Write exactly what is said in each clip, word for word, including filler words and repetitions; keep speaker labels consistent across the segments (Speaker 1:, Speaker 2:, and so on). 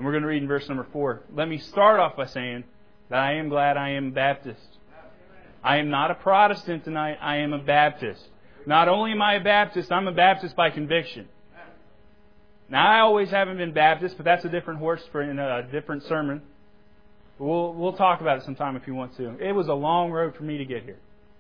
Speaker 1: And we're going to read in verse number four. Let me start off by saying that I am glad I am Baptist. I am not a Protestant tonight. I am a Baptist. Not only am I a Baptist, I'm a Baptist by conviction. Now, I always haven't been Baptist, but that's a different horse for in a different sermon. We'll we'll talk about it sometime if you want to. It was a long road for me to get here.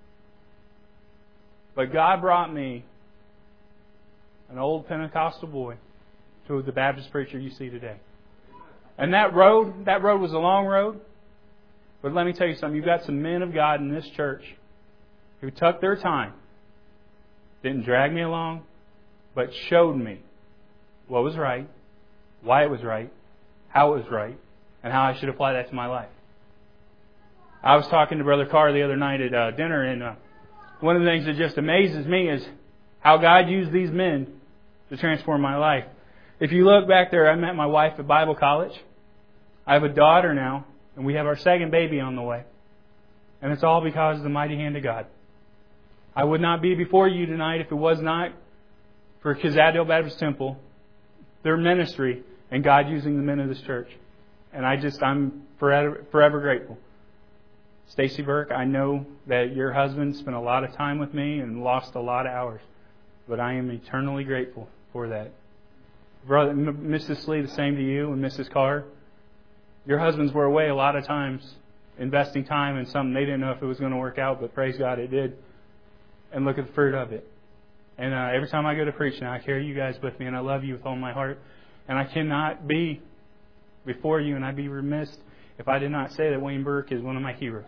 Speaker 1: But God brought me, an old Pentecostal boy, to the Baptist preacher you see today. And that road, that road was a long road. But let me tell you something. You've got some men of God in this church who took their time, didn't drag me along, but showed me what was right, why it was right, how it was right, and how I should apply that to my life. I was talking to Brother Carr the other night at uh, dinner, and uh, one of the things that just amazes me is how God used these men to transform my life. If you look back there, I met my wife at Bible college. I have a daughter now, and we have our second baby on the way. And it's all because of the mighty hand of God. I would not be before you tonight if it was not for Kazadale Baptist Temple, their ministry, and God using the men of this church. And I just, I'm forever, forever grateful. Stacy Burke, I know that your husband spent a lot of time with me and lost a lot of hours. But I am eternally grateful for that. Brother, Missus Lee, the same to you, and Missus Carr. Your husbands were away a lot of times, investing time in something they didn't know if it was going to work out, but praise God, it did. And look at the fruit of it. And uh, every time I go to preach now, I carry you guys with me, and I love you with all my heart. And I cannot be before you, and I'd be remiss if I did not say that Wayne Burke is one of my heroes.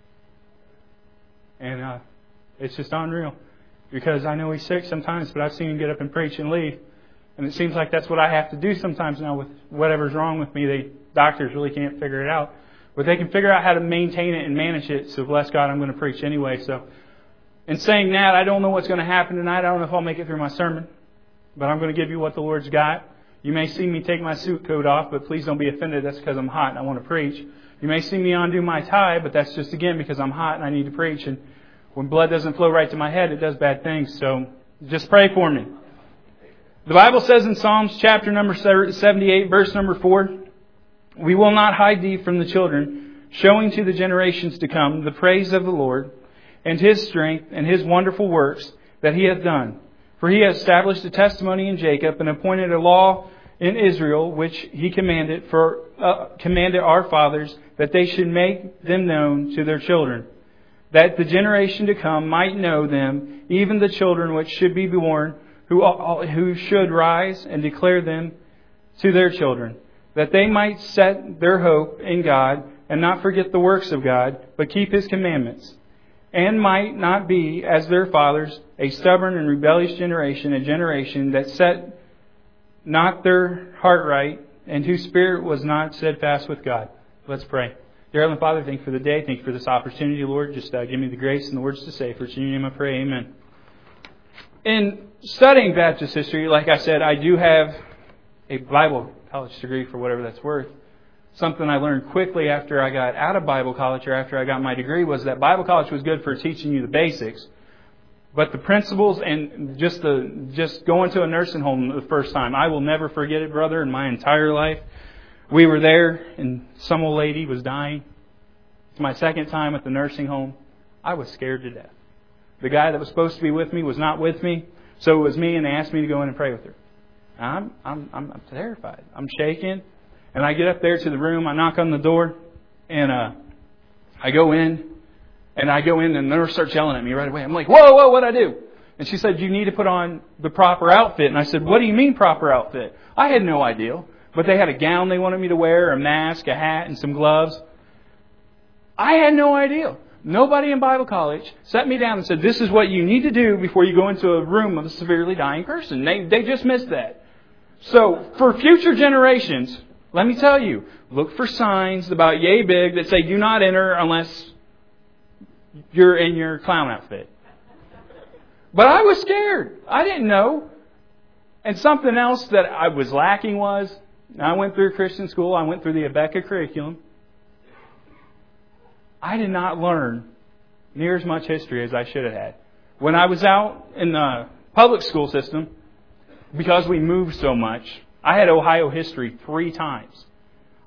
Speaker 1: And uh, it's just unreal. Because I know he's sick sometimes, but I've seen him get up and preach and leave. And it seems like that's what I have to do sometimes now with whatever's wrong with me. They doctors really can't figure it out. But they can figure out how to maintain it and manage it. So bless God, I'm going to preach anyway. So in saying that, I don't know what's going to happen tonight. I don't know if I'll make it through my sermon. But I'm going to give you what the Lord's got. You may see me take my suit coat off, but please don't be offended. That's because I'm hot and I want to preach. You may see me undo my tie, but that's just, again, because I'm hot and I need to preach. And when blood doesn't flow right to my head, it does bad things. So just pray for me. The Bible says in Psalms chapter number seventy-eight, verse number four, "We will not hide thee from the children, showing to the generations to come the praise of the Lord, and His strength, and His wonderful works that He hath done. For He hath established a testimony in Jacob, and appointed a law in Israel, which He commanded for uh, commanded our fathers, that they should make them known to their children, that the generation to come might know them, even the children which should be born, who who should rise and declare them to their children, that they might set their hope in God, and not forget the works of God, but keep His commandments, and might not be, as their fathers, a stubborn and rebellious generation, a generation that set not their heart right, and whose spirit was not steadfast with God." Let's pray. Dear Heavenly Father, thank you for the day. Thank you for this opportunity, Lord. Just uh, give me the grace and the words to say. For it's in your name I pray. Amen. In studying Baptist history, like I said, I do have a Bible college degree for whatever that's worth. Something I learned quickly after I got out of Bible college or after I got my degree was that Bible college was good for teaching you the basics. But the principles and just the just going to a nursing home the first time, I will never forget it, brother, in my entire life. We were there and some old lady was dying. It's my second time at the nursing home. I was scared to death. The guy that was supposed to be with me was not with me, so it was me, and they asked me to go in and pray with her. I'm I'm I'm, I'm terrified. I'm shaking, and I get up there to the room. I knock on the door, and uh, I go in, and I go in, and the nurse starts yelling at me right away. I'm like, "Whoa, whoa, what'd I do?" And she said, "You need to put on the proper outfit." And I said, "What do you mean proper outfit?" I had no idea, but they had a gown they wanted me to wear, a mask, a hat, and some gloves. I had no idea. Nobody in Bible college sat me down and said, "This is what you need to do before you go into a room of a severely dying person." They they just missed that. So for future generations, let me tell you, look for signs about yay big that say, "Do not enter unless you're in your clown outfit." But I was scared. I didn't know. And something else that I was lacking was, I went through Christian school. I went through the Abeka curriculum. I did not learn near as much history as I should have had. When I was out in the public school system, because we moved so much, I had Ohio history three times.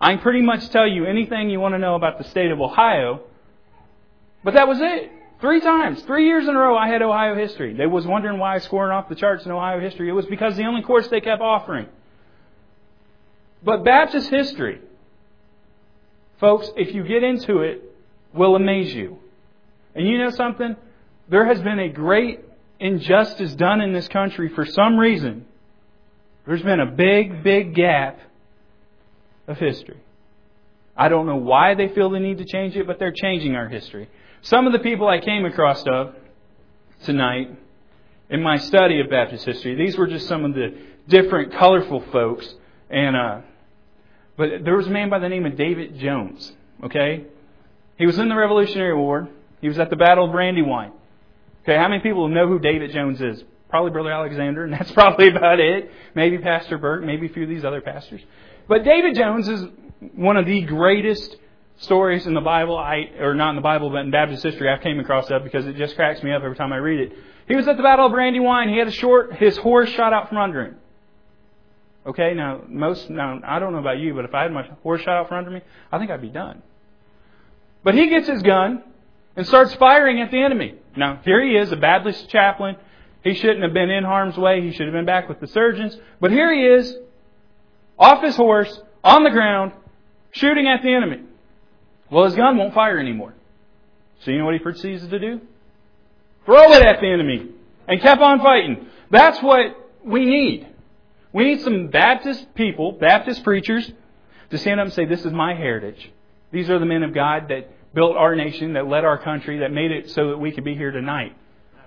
Speaker 1: I can pretty much tell you anything you want to know about the state of Ohio. But that was it. Three times. Three years in a row I had Ohio history. They was wondering why I was scoring off the charts in Ohio history. It was because the only course they kept offering. But Baptist history, folks, if you get into it, will amaze you. And you know something? There has been a great injustice done in this country for some reason. There's been a big, big gap of history. I don't know why they feel the need to change it, but they're changing our history. Some of the people I came across of tonight in my study of Baptist history, these were just some of the different colorful folks. And uh, but there was a man by the name of David Jones. Okay, he was in the Revolutionary War. He was at the Battle of Brandywine. Okay, how many people know who David Jones is? Probably Brother Alexander, and that's probably about it. Maybe Pastor Burt, maybe a few of these other pastors. But David Jones is one of the greatest stories in the Bible, I or not in the Bible, but in Baptist history I've came across that because it just cracks me up every time I read it. He was at the Battle of Brandywine. He had a short, his horse shot out from under him. Okay, now most, now I don't know about you, but if I had my horse shot out from under me, I think I'd be done. But he gets his gun and starts firing at the enemy. Now here he is, a Baptist chaplain. He shouldn't have been in harm's way. He should have been back with the surgeons. But here he is, off his horse, on the ground, shooting at the enemy. Well, his gun won't fire anymore. So you know what he proceeds to do? Throw it at the enemy. And kept on fighting. That's what we need. We need some Baptist people, Baptist preachers, to stand up and say, this is my heritage. These are the men of God that built our nation, that led our country, that made it so that we could be here tonight.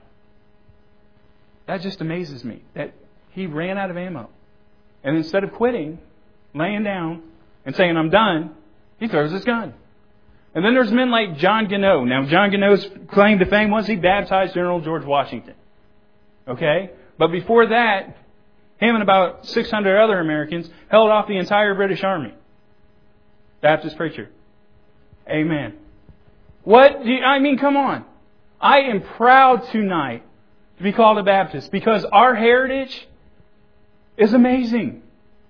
Speaker 1: That just amazes me. That he ran out of ammo. And instead of quitting, laying down, and saying, I'm done, he throws his gun. And then there's men like John Gunneau. Now, John Gunneau's claim to fame was he baptized General George Washington. Okay? But before that, him and about six hundred other Americans held off the entire British Army. Baptist preacher. Amen. What? Do you, I mean, come on. I am proud tonight to be called a Baptist because our heritage is amazing.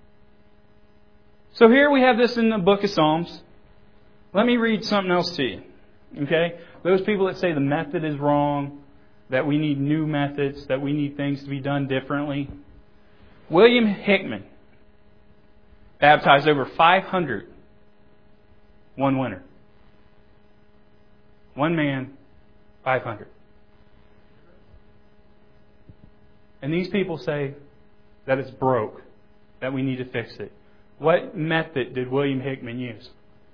Speaker 1: So here we have this in the book of Psalms. Let me read something else to you. Okay? Those people that say the method is wrong, that we need new methods, that we need things to be done differently. William Hickman baptized over five hundred one winter. One man, five hundred. And these people say that it's broke, that we need to fix it. What method did William Hickman use?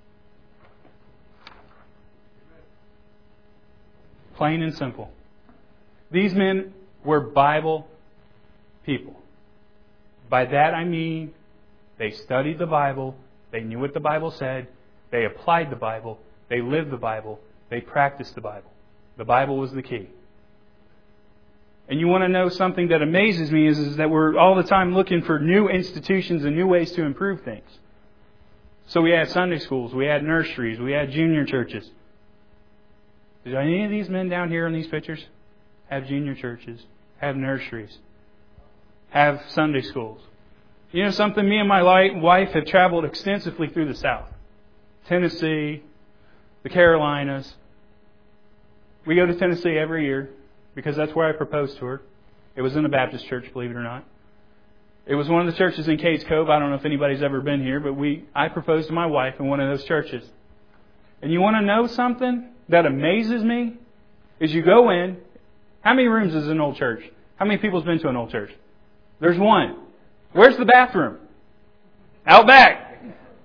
Speaker 1: Plain and simple. These men were Bible people. By that I mean they studied the Bible, they knew what the Bible said, they applied the Bible, they lived the Bible, they practiced the Bible. The Bible was the key. And you want to know something that amazes me is, is that we're all the time looking for new institutions and new ways to improve things. So we had Sunday schools, we had nurseries, we had junior churches. Did any of these men down here in these pictures have junior churches, have nurseries, have Sunday schools? You know something? Me and my wife have traveled extensively through the South. Tennessee, the Carolinas. We go to Tennessee every year because that's where I proposed to her. It was in a Baptist church, believe it or not. It was one of the churches in Cades Cove. I don't know if anybody's ever been here, but we I proposed to my wife in one of those churches. And you want to know something that amazes me? Is you go in. How many rooms is an old church? How many people's been to an old church? There's one. Where's the bathroom? Out back.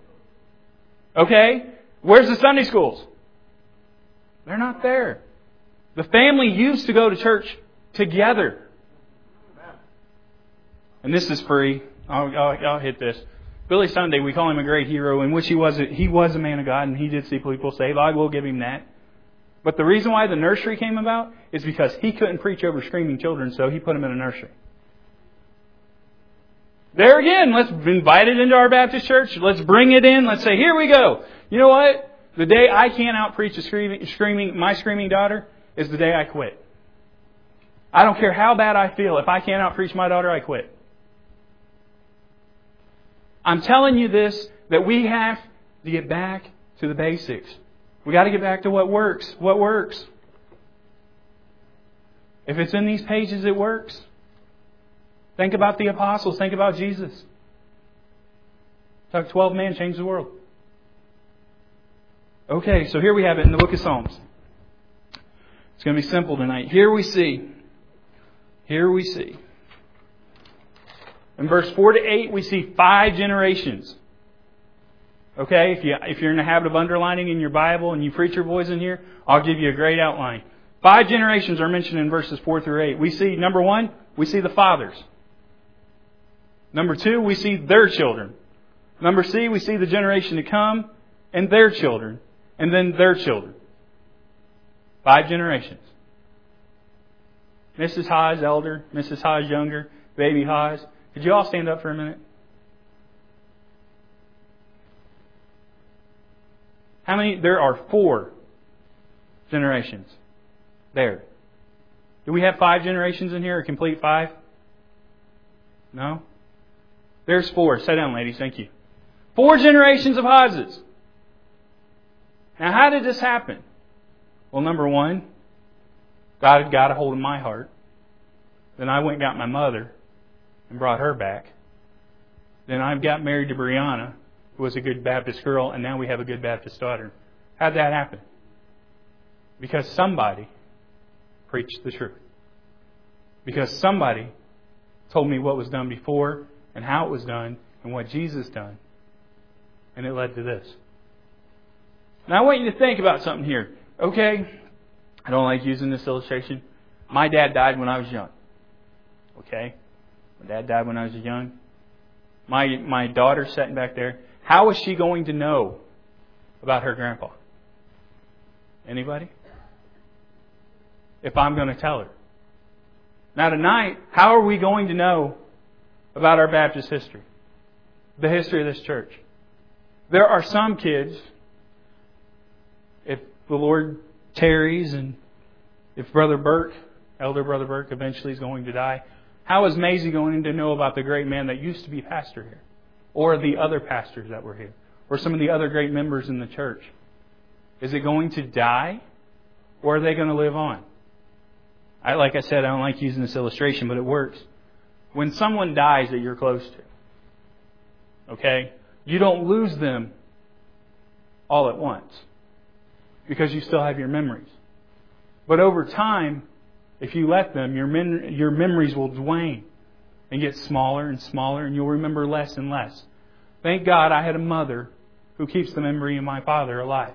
Speaker 1: Okay? Where's the Sunday schools? They're not there. The family used to go to church together. And this is free. I'll, I'll, I'll hit this. Billy Sunday, we call him a great hero, in which he was a, he was a man of God, and he did see people saved. I will give him that. But the reason why the nursery came about is because he couldn't preach over screaming children, so he put them in a nursery. There again, let's invite it into our Baptist church. Let's bring it in. Let's say, here we go. You know what? The day I can't out-preach a screaming, screaming, my screaming daughter is the day I quit. I don't care how bad I feel. If I can't out-preach my daughter, I quit. I'm telling you this, that we have to get back to the basics. We got to get back to what works. What works? If it's in these pages, it works. Think about the apostles. Think about Jesus. Took twelve men, changed the world. Okay, so here we have it in the book of Psalms. It's going to be simple tonight. Here we see. Here we see. In verse four to eight, we see five generations. Okay, if, you, if you're in the habit of underlining in your Bible and you preacher boys in here, I'll give you a great outline. Five generations are mentioned in verses four through eight. We see, number one, we see the fathers. Number two, we see their children. Number C, we see the generation to come and their children. And then their children. Five generations. Missus Haas, elder. Missus Haas, younger. Baby Haas. Could you all stand up for a minute? How many? There are four generations there. Do we have five generations in here? A complete five? No? There's four. Sit down, ladies. Thank you. Four generations of Haases. Now, how did this happen? Well, number one, God had got a hold of my heart. Then I went and got my mother and brought her back. Then I got married to Brianna, who was a good Baptist girl, and now we have a good Baptist daughter. How'd that happen? Because somebody preached the truth. Because somebody told me what was done before and how it was done and what Jesus done. And it led to this. Now I want you to think about something here. Okay, I don't like using this illustration. My dad died when I was young. Okay, my dad died when I was young. My my daughter sitting back there. How is she going to know about her grandpa? Anybody? If I'm going to tell her. Now tonight, how are we going to know about our Baptist history? The history of this church. There are some kids, if the Lord tarries and if Brother Burke, Elder Brother Burke, eventually is going to die, how is Maisie going to know about the great man that used to be pastor here? Or the other pastors that were here? Or some of the other great members in the church? Is it going to die? Or are they going to live on? I, like I said, I don't like using this illustration, but it works. When someone dies that you're close to, okay, you don't lose them all at once because you still have your memories. But over time, if you let them, your men, your memories will wane and get smaller and smaller, and you'll remember less and less. Thank God I had a mother who keeps the memory of my father alive.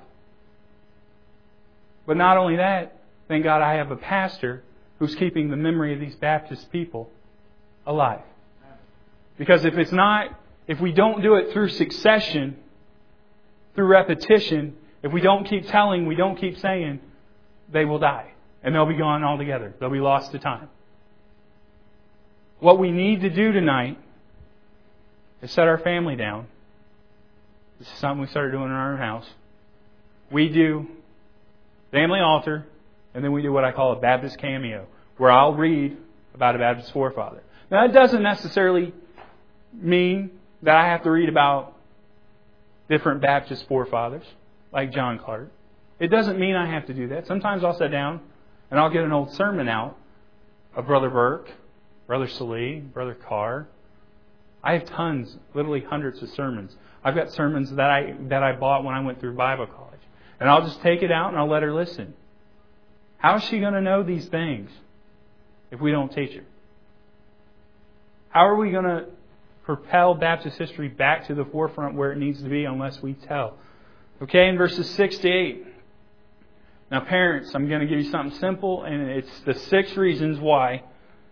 Speaker 1: But not only that, thank God I have a pastor who's keeping the memory of these Baptist people alive. Because if it's not, if we don't do it through succession, through repetition, if we don't keep telling, we don't keep saying, they will die. And they'll be gone altogether. They'll be lost to time. What we need to do tonight is set our family down. This is something we started doing in our own house. We do family altar, and then we do what I call a Baptist cameo, where I'll read about a Baptist forefather. Now, that doesn't necessarily mean that I have to read about different Baptist forefathers, like John Clark. It doesn't mean I have to do that. Sometimes I'll sit down and I'll get an old sermon out of Brother Burke, Brother Salee, Brother Carr. I have tons, literally hundreds of sermons. I've got sermons that I that I bought when I went through Bible college. And I'll just take it out and I'll let her listen. How is she going to know these things if we don't teach her? How are we going to propel Baptist history back to the forefront where it needs to be unless we tell? Okay, in verses six to eight. Now, parents, I'm going to give you something simple, and it's the six reasons why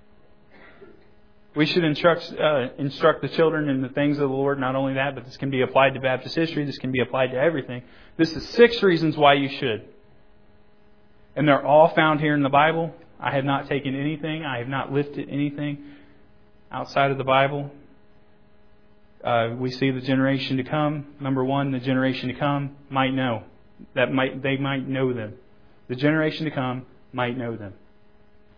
Speaker 1: we should instruct, uh, instruct the children in the things of the Lord. Not only that, but this can be applied to Baptist history. This can be applied to everything. This is six reasons why you should. And they're all found here in the Bible. I have not taken anything. I have not lifted anything outside of the Bible. Uh, we see the generation to come. Number one, the generation to come might know. That might they might know them. The generation to come might know them.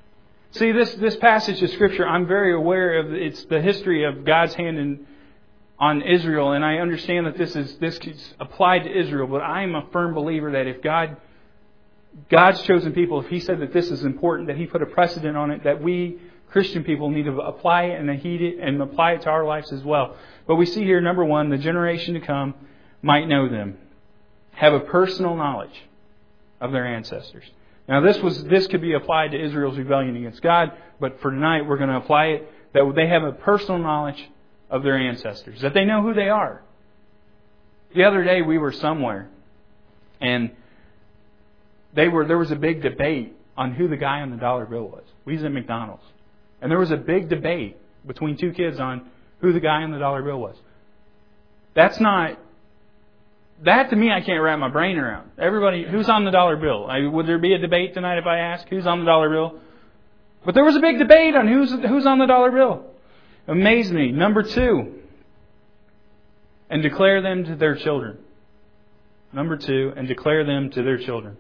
Speaker 1: See, this, this passage of Scripture, I'm very aware of. It's the history of God's hand in on Israel, and I understand that this is this is applied to Israel, but I am a firm believer that if God, God's chosen people, if He said that this is important, that He put a precedent on it, that we Christian people need to apply it and heed it and apply it to our lives as well. But we see here, number one, the generation to come might know them, have a personal knowledge of their ancestors. Now, this was this could be applied to Israel's rebellion against God, but for tonight we're going to apply it that they have a personal knowledge of their ancestors, that they know who they are. The other day we were somewhere, and they were there was a big debate on who the guy on the dollar bill was. We was at McDonald's, and there was a big debate between two kids on who the guy on the dollar bill was. That's not. That, to me, I can't wrap my brain around. Everybody, who's on the dollar bill? I, would there be a debate tonight if I ask who's on the dollar bill? But there was a big debate on who's who's on the dollar bill. Amazed me. Number two, and declare them to their children. Number two, and declare them to their children.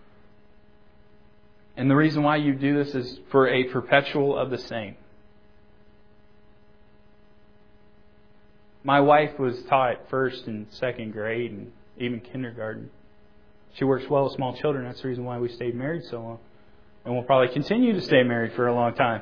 Speaker 1: And the reason why you do this is for a perpetual of the same. My wife was taught first and second grade and even kindergarten. She works well with small children. That's the reason why we stayed married so long. And we'll probably continue to stay married for a long time.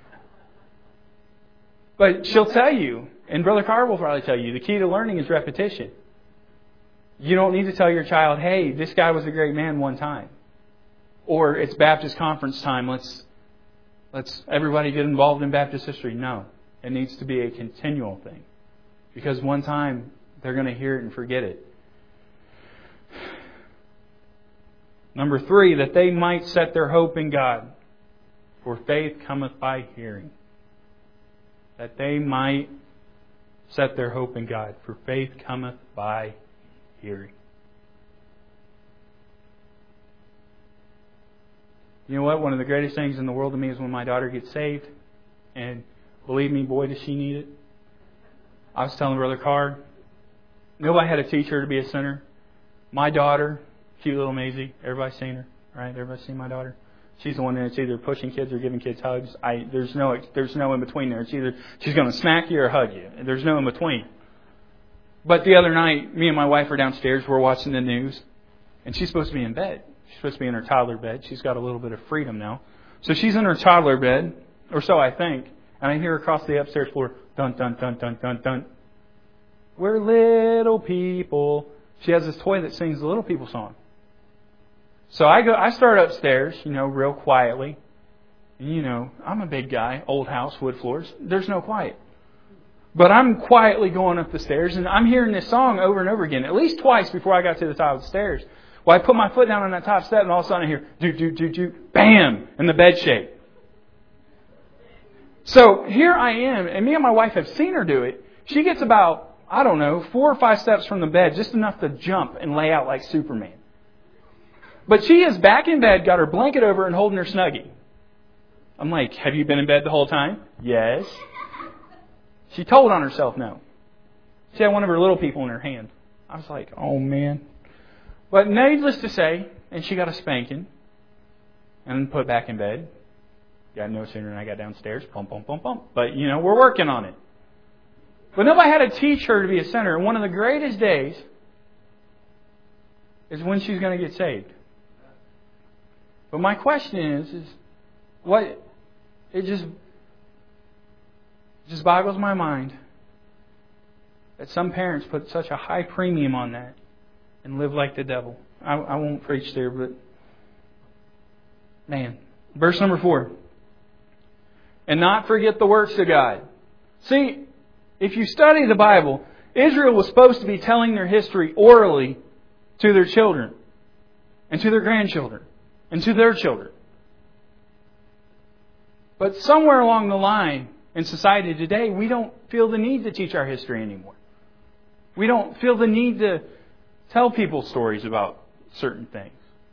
Speaker 1: But she'll tell you, and Brother Carr will probably tell you, the key to learning is repetition. You don't need to tell your child, hey, this guy was a great man one time. Or it's Baptist conference time. Let's let's everybody get involved in Baptist history. No. It needs to be a continual thing. Because one time they're going to hear it and forget it. Number three, that they might set their hope in God. For faith cometh by hearing. That they might set their hope in God. For faith cometh by hearing. You know what? One of the greatest things in the world to me is when my daughter gets saved. And believe me, boy, does she need it. I was telling Brother Carr, nobody had to teach her to be a sinner. My daughter, cute little Maisie, everybody's seen her, right? Everybody's seen my daughter. She's the one that's either pushing kids or giving kids hugs. I there's no there's no in between there. It's either she's going to smack you or hug you. There's no in between. But the other night, me and my wife were downstairs. We're watching the news, and she's supposed to be in bed. She's supposed to be in her toddler bed. She's got a little bit of freedom now, so she's in her toddler bed, or so I think. And I hear her across the upstairs floor, dun, dun, dun, dun, dun, dun. We're little people. She has this toy that sings the little people song. So I go, I start upstairs, you know, real quietly. And you know, I'm a big guy, old house, wood floors. There's no quiet. But I'm quietly going up the stairs, and I'm hearing this song over and over again, at least twice before I got to the top of the stairs. Well, I put my foot down on that top step, and all of a sudden I hear, do, do, do, do, bam, and the bed shake. So here I am, and me and my wife have seen her do it. She gets about, I don't know, four or five steps from the bed, just enough to jump and lay out like Superman. But she is back in bed, got her blanket over and holding her Snuggie. I'm like, have you been in bed the whole time? Yes. She told on herself no. She had one of her little people in her hand. I was like, oh man. But needless to say, and she got a spanking and put back in bed. Got no sooner than I got downstairs. Pump, pump, pump, pump. But, you know, we're working on it. But nobody had to teach her to be a sinner. And one of the greatest days is when she's going to get saved. But my question is, is what it just just boggles my mind that some parents put such a high premium on that and live like the devil. I, I won't preach there, but man. Verse number four. And not forget the works of God. See, if you study the Bible, Israel was supposed to be telling their history orally to their children and to their grandchildren and to their children. But somewhere along the line in society today, we don't feel the need to teach our history anymore. We don't feel the need to tell people stories about certain things.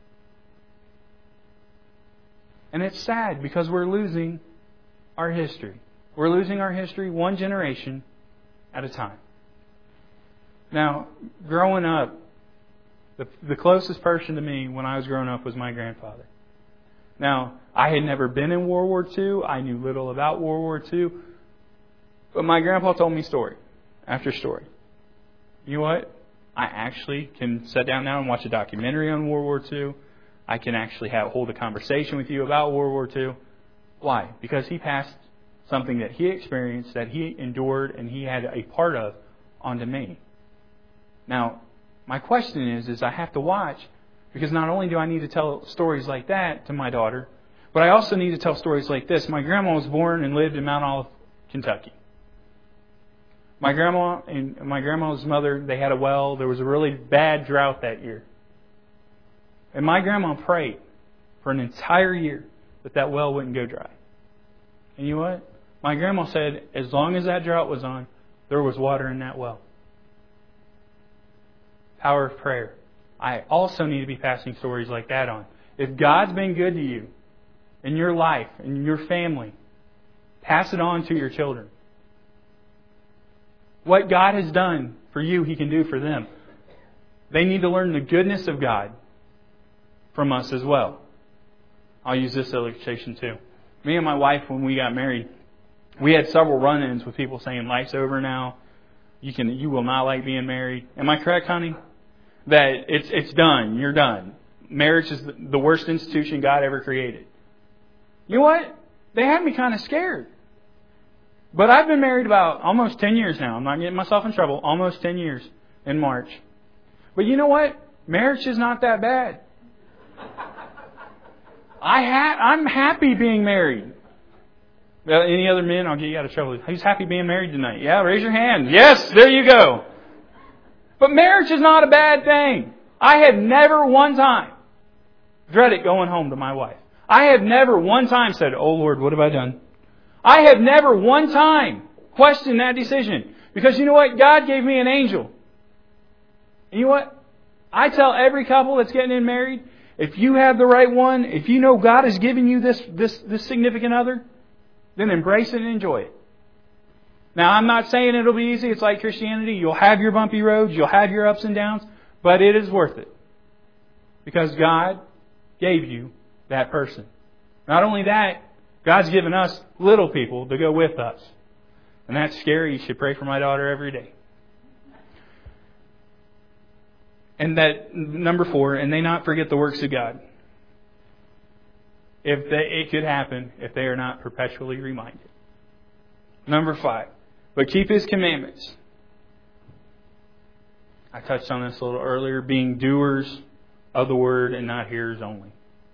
Speaker 1: And it's sad because we're losing our history. We're losing our history one generation at a time. Now, growing up, the, the closest person to me when I was growing up was my grandfather. Now, I had never been in World War Two. I knew little about World War Two. But my grandpa told me a story. after story. You know what? I actually can sit down now and watch a documentary on World War Two. I can actually have hold a conversation with you about World War Two. Why? Because he passed something that he experienced, that he endured, and he had a part of onto me. Now, my question is, is I have to watch, because not only do I need to tell stories like that to my daughter, but I also need to tell stories like this. My grandma was born and lived in Mount Olive, Kentucky. My grandma and my grandma's mother, they had a well. There was a really bad drought that year. And my grandma prayed for an entire year that that well wouldn't go dry. And you know what? My grandma said as long as that drought was on, there was water in that well. Power of prayer. I also need to be passing stories like that on. If God's been good to you in your life, in your family, pass it on to your children. What God has done for you, He can do for them. They need to learn the goodness of God from us as well. I'll use this illustration too. Me and my wife, when we got married, we had several run-ins with people saying, life's over now. You can, you will not like being married. Am I correct, honey? That it's it's done. You're done. Marriage is the worst institution God ever created. You know what? They had me kind of scared. But I've been married about almost ten years now. I'm not getting myself in trouble. Almost ten years in March. But you know what? Marriage is not that bad. I ha- I'm happy being married. Well, any other men? I'll get you out of trouble. Who's happy being married tonight? Yeah, raise your hand. Yes, there you go. But marriage is not a bad thing. I have never one time dreaded going home to my wife. I have never one time said, oh Lord, what have I done? I have never one time questioned that decision. Because you know what? God gave me an angel. And you know what? I tell every couple that's getting in married, if you have the right one, if you know God has given you this, this, this significant other, then embrace it and enjoy it. Now, I'm not saying it'll be easy. It's like Christianity. You'll have your bumpy roads. You'll have your ups and downs. But it is worth it. Because God gave you that person. Not only that, God's given us little people to go with us. And that's scary. You should pray for my daughter every day. And that, number four, and they not forget the works of God. If they, it could happen if they are not perpetually reminded. Number five, but keep His commandments. I touched on this a little earlier, being doers of the word and not hearers only.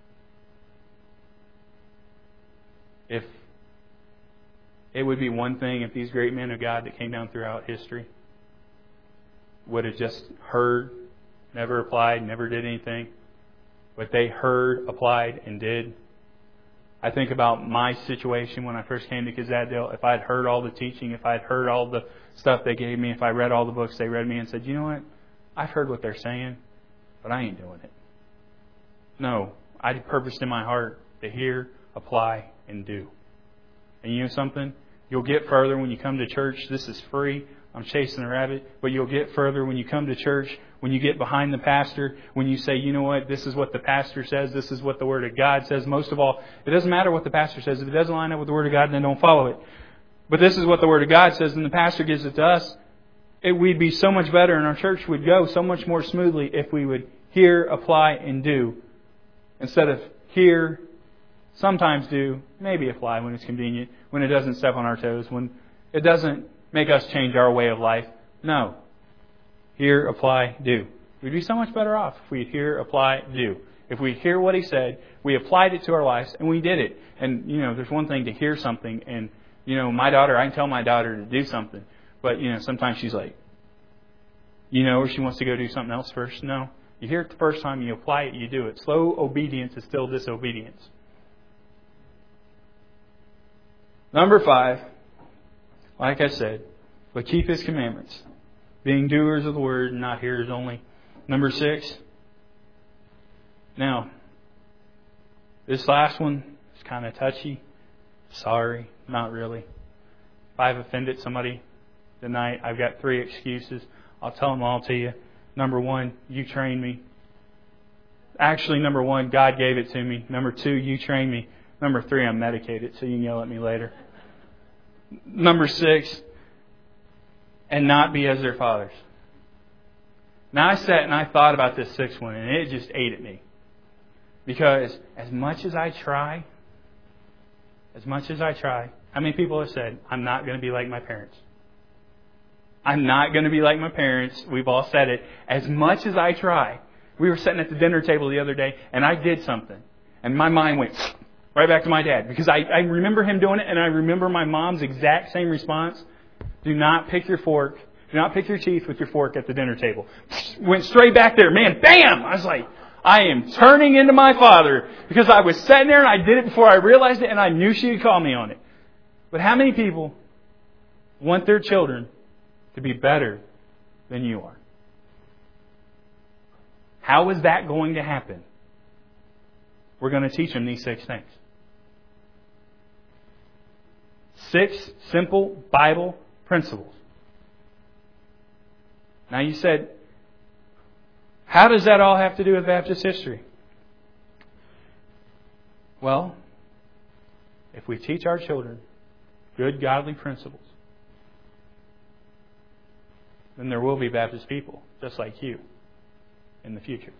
Speaker 1: If it would be one thing if these great men of God that came down throughout history would have just heard, never applied, never did anything, but they heard, applied, and did. I think about my situation when I first came to Kazadale. If I'd heard all the teaching, if I'd heard all the stuff they gave me, if I read all the books they read me and said, you know what? I've heard what they're saying, but I ain't doing it. No, I purposed in my heart to hear, apply, and do. And you know something? You'll get further when you come to church. This is free. I'm chasing a rabbit. But you'll get further when you come to church, when you get behind the pastor, when you say, you know what, this is what the pastor says, this is what the Word of God says. Most of all, it doesn't matter what the pastor says. If it doesn't line up with the Word of God, then don't follow it. But this is what the Word of God says, and the pastor gives it to us. It, we'd be so much better, and our church would go so much more smoothly if we would hear, apply, and do. Instead of hear, sometimes do, maybe apply when it's convenient, when it doesn't step on our toes, when it doesn't make us change our way of life. No. Hear, apply, do. We'd be so much better off if we'd hear, apply, do. If we hear what He said, we applied it to our lives, and we did it. And, you know, there's one thing to hear something, and, you know, my daughter, I can tell my daughter to do something, but, you know, sometimes she's like, you know, or she wants to go do something else first. No. You hear it the first time, you apply it, you do it. Slow obedience is still disobedience. Number five, like I said, but keep His commandments, being doers of the word and not hearers only. Number six. Now, this last one is kind of touchy. Sorry, not really. If I've offended somebody tonight, I've got three excuses. I'll tell them all to you. Number one, you trained me. Actually, number one, God gave it to me. Number two, you trained me. Number three, I'm medicated, so you can yell at me later. Number six, and not be as their fathers. Now I sat and I thought about this sixth one, and it just ate at me. Because as much as I try, as much as I try, how many people have said, I'm not going to be like my parents? I'm not going to be like my parents. We've all said it. As much as I try. We were sitting at the dinner table the other day, and I did something. And my mind went right back to my dad. Because I, I remember him doing it, and I remember my mom's exact same response. Do not pick your fork. Do not pick your teeth with your fork at the dinner table. Went straight back there. Man, bam! I was like, I am turning into my father. Because I was sitting there, and I did it before I realized it, and I knew she would call me on it. But how many people want their children to be better than you are? How is that going to happen? We're going to teach them these six things. Six simple Bible principles. Now you said, how does that all have to do with Baptist history? Well, if we teach our children good godly principles, then there will be Baptist people just like you in the future.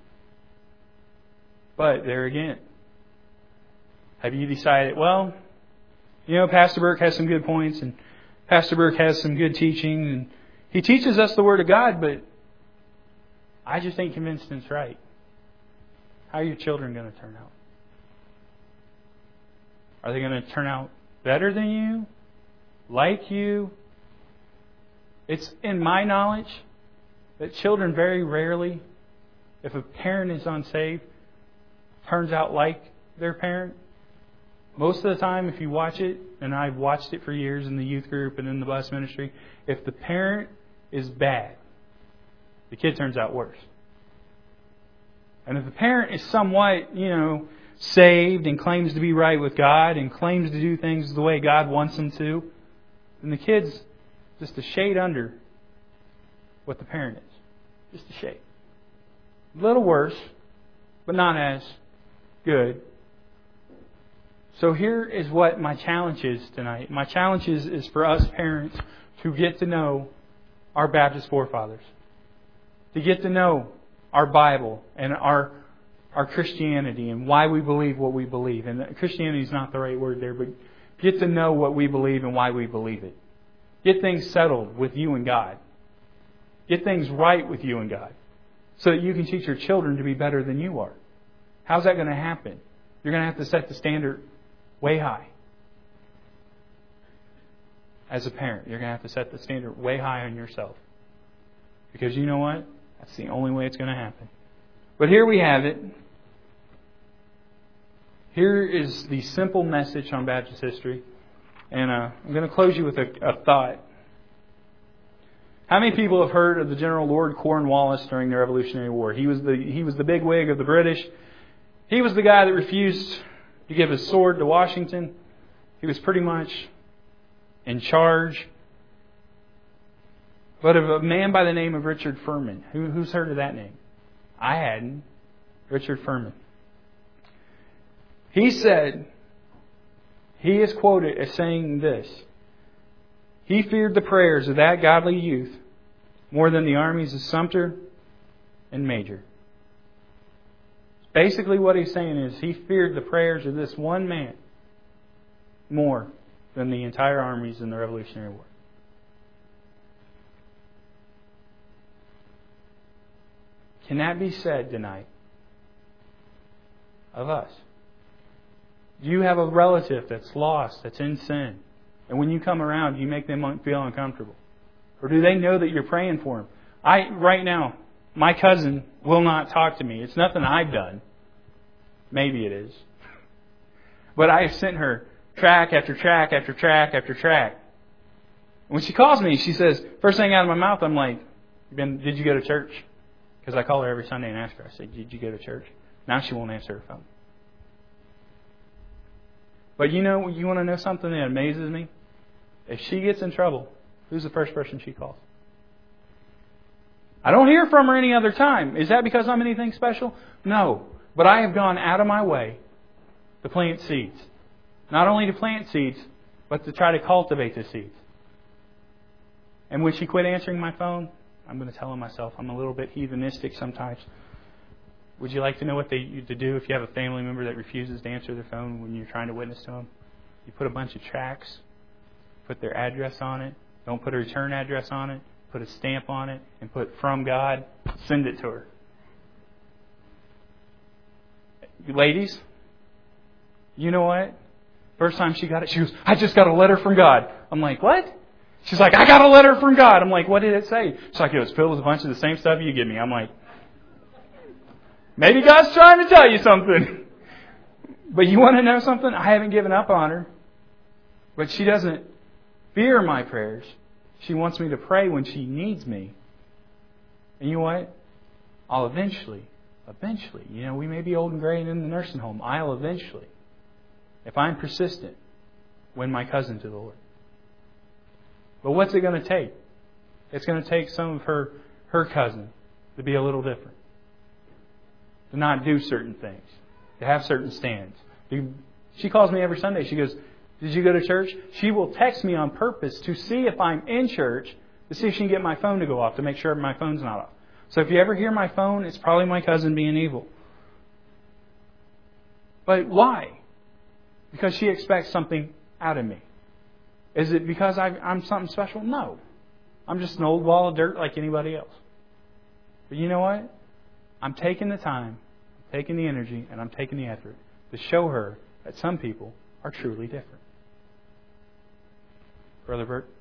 Speaker 1: But there again, have you decided, well, you know, Pastor Burke has some good points and Pastor Burke has some good teaching and he teaches us the Word of God, but I just ain't convinced it's right. How are your children going to turn out? Are they going to turn out better than you? Like you? It's in my knowledge that children very rarely, if a parent is unsaved, turns out like their parent. Most of the time, if you watch it, and I've watched it for years in the youth group and in the bus ministry, if the parent is bad, the kid turns out worse. And if the parent is somewhat, you know, saved and claims to be right with God and claims to do things the way God wants them to, then the kid's just a shade under what the parent is. Just a shade. A little worse, but not as good. So here is what my challenge is tonight. My challenge is, is for us parents to get to know our Baptist forefathers. To get to know our Bible and our our Christianity and why we believe what we believe. And Christianity is not the right word there, but get to know what we believe and why we believe it. Get things settled with you and God. Get things right with you and God. So that you can teach your children to be better than you are. How's that going to happen? You're going to have to set the standard way high. As a parent, you're going to have to set the standard way high on yourself. Because you know what? That's the only way it's going to happen. But here we have it. Here is the simple message on Baptist history. And uh, I'm going to close you with a, a thought. How many people have heard of the General Lord Cornwallis during the Revolutionary War? He was the he was the bigwig of the British. He was the guy that refused to give his sword to Washington. He was pretty much in charge. But of a man by the name of Richard Furman. Who, who's heard of that name? I hadn't. Richard Furman. He said, he is quoted as saying this: he feared the prayers of that godly youth more than the armies of Sumter and Major. Basically what he's saying is he feared the prayers of this one man more than the entire armies in the Revolutionary War. Can that be said tonight of us? Do you have a relative that's lost, that's in sin? And when you come around, you make them feel uncomfortable? Or do they know that you're praying for them? I, right now, my cousin will not talk to me. It's nothing I've done. Maybe it is. But I have sent her track after track after track after track. When she calls me, she says, first thing out of my mouth, I'm like, did you go to church? Because I call her every Sunday and ask her. I say, did you go to church? Now she won't answer her phone. But you know, you want to know something that amazes me? If she gets in trouble, who's the first person she calls? I don't hear from her any other time. Is that because I'm anything special? No. But I have gone out of my way to plant seeds. Not only to plant seeds, but to try to cultivate the seeds. And when she quit answering my phone, I'm going to tell myself I'm a little bit heathenistic sometimes. Would you like to know what they used to do if you have a family member that refuses to answer their phone when you're trying to witness to them? You put a bunch of tracts, put their address on it, don't put a return address on it, put a stamp on it, and put from God, send it to her. Ladies, you know what? First time she got it, she goes, I just got a letter from God. I'm like, what? She's like, I got a letter from God. I'm like, what did it say? She's like, it was filled with a bunch of the same stuff you give me. I'm like, maybe God's trying to tell you something. But you want to know something? I haven't given up on her. But she doesn't fear my prayers. She wants me to pray when she needs me. And you know what? I'll eventually, eventually, you know, we may be old and gray and in the nursing home. I'll eventually, if I'm persistent, win my cousin to the Lord. But what's it going to take? It's going to take some of her, her cousin to be a little different. To not do certain things. To have certain stands. She calls me every Sunday. She goes, did you go to church? She will text me on purpose to see if I'm in church, to see if she can get my phone to go off, to make sure my phone's not off. So if you ever hear my phone, it's probably my cousin being evil. But why? Because she expects something out of me. Is it because I, I'm something special? No. I'm just an old wall of dirt like anybody else. But you know what? I'm taking the time, I'm taking the energy, and I'm taking the effort to show her that some people are truly different. Brother Bert?